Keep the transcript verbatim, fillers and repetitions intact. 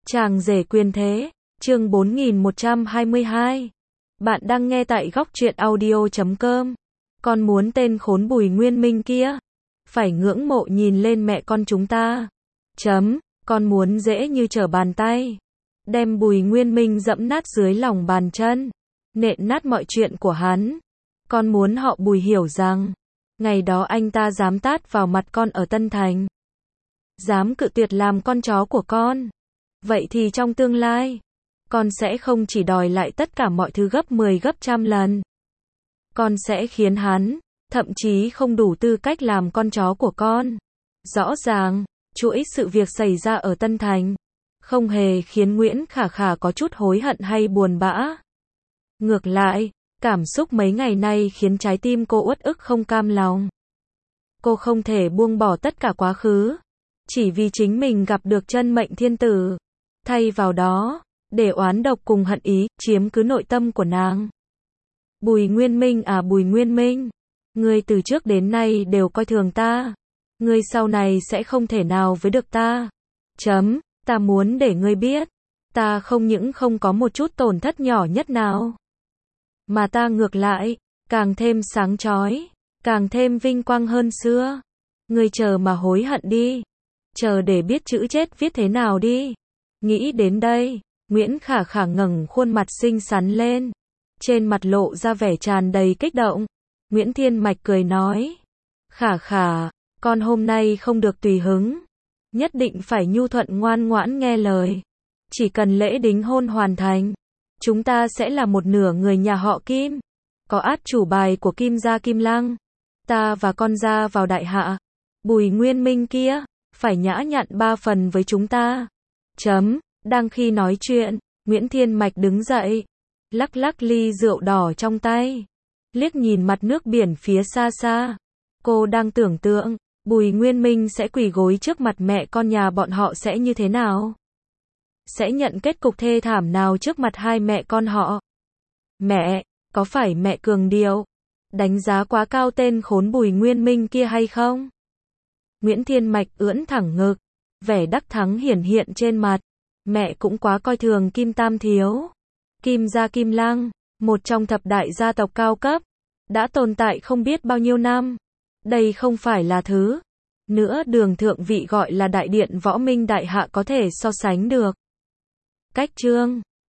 Chàng rể quyền thế, chương bốn nghìn một trăm hai mươi hai. Bạn đang nghe tại góc truyện audio chấm com. Con muốn tên khốn Bùi Nguyên Minh kia phải ngưỡng mộ nhìn lên mẹ con chúng ta. Chấm, con muốn dễ như trở bàn tay đem Bùi Nguyên Minh dẫm nát dưới lòng bàn chân, nện nát mọi chuyện của hắn. Con muốn họ Bùi hiểu rằng ngày đó anh ta dám tát vào mặt con ở Tân Thành, dám cự tuyệt làm con chó của con. Vậy thì trong tương lai, con sẽ không chỉ đòi lại tất cả mọi thứ gấp mười gấp trăm lần. Con sẽ khiến hắn, thậm chí không đủ tư cách làm con chó của con. Rõ ràng, chuỗi sự việc xảy ra ở Tân Thành không hề khiến Nguyễn Khả Khả có chút hối hận hay buồn bã. Ngược lại, cảm xúc mấy ngày nay khiến trái tim cô uất ức không cam lòng. Cô không thể buông bỏ tất cả quá khứ, chỉ vì chính mình gặp được chân mệnh thiên tử. Thay vào đó, để oán độc cùng hận ý chiếm cứ nội tâm của nàng. Bùi Nguyên Minh à Bùi Nguyên Minh, ngươi từ trước đến nay đều coi thường ta. Ngươi sau này sẽ không thể nào với được ta. Chấm, ta muốn để ngươi biết, ta không những không có một chút tổn thất nhỏ nhất nào, mà ta ngược lại, càng thêm sáng chói, càng thêm vinh quang hơn xưa. Ngươi chờ mà hối hận đi. Chờ để biết chữ chết viết thế nào đi. Nghĩ đến đây, Nguyễn Khả Khả ngẩng khuôn mặt xinh xắn lên, trên mặt lộ ra vẻ tràn đầy kích động. Nguyễn Thiên Mạch cười nói, Khả Khả, con hôm nay không được tùy hứng, nhất định phải nhu thuận ngoan ngoãn nghe lời. Chỉ cần lễ đính hôn hoàn thành, chúng ta sẽ là một nửa người nhà họ Kim, có át chủ bài của Kim gia Kim Lăng. Ta và con ra vào đại hạ, Bùi Nguyên Minh kia phải nhã nhặn ba phần với chúng ta. Chấm, đang khi nói chuyện, Nguyễn Thiên Mạch đứng dậy, lắc lắc ly rượu đỏ trong tay, liếc nhìn mặt nước biển phía xa xa. Cô đang tưởng tượng, Bùi Nguyên Minh sẽ quỳ gối trước mặt mẹ con nhà bọn họ sẽ như thế nào? Sẽ nhận kết cục thê thảm nào trước mặt hai mẹ con họ? Mẹ, có phải mẹ cường điệu, đánh giá quá cao tên khốn Bùi Nguyên Minh kia hay không? Nguyễn Thiên Mạch ưỡn thẳng ngực, vẻ đắc thắng hiển hiện trên mặt. Mẹ cũng quá coi thường Kim Tam Thiếu. Kim gia Kim Lăng, một trong thập đại gia tộc cao cấp, đã tồn tại không biết bao nhiêu năm. Đây không phải là thứ nữa đường thượng vị gọi là đại điện võ minh đại hạ có thể so sánh được. Cách chương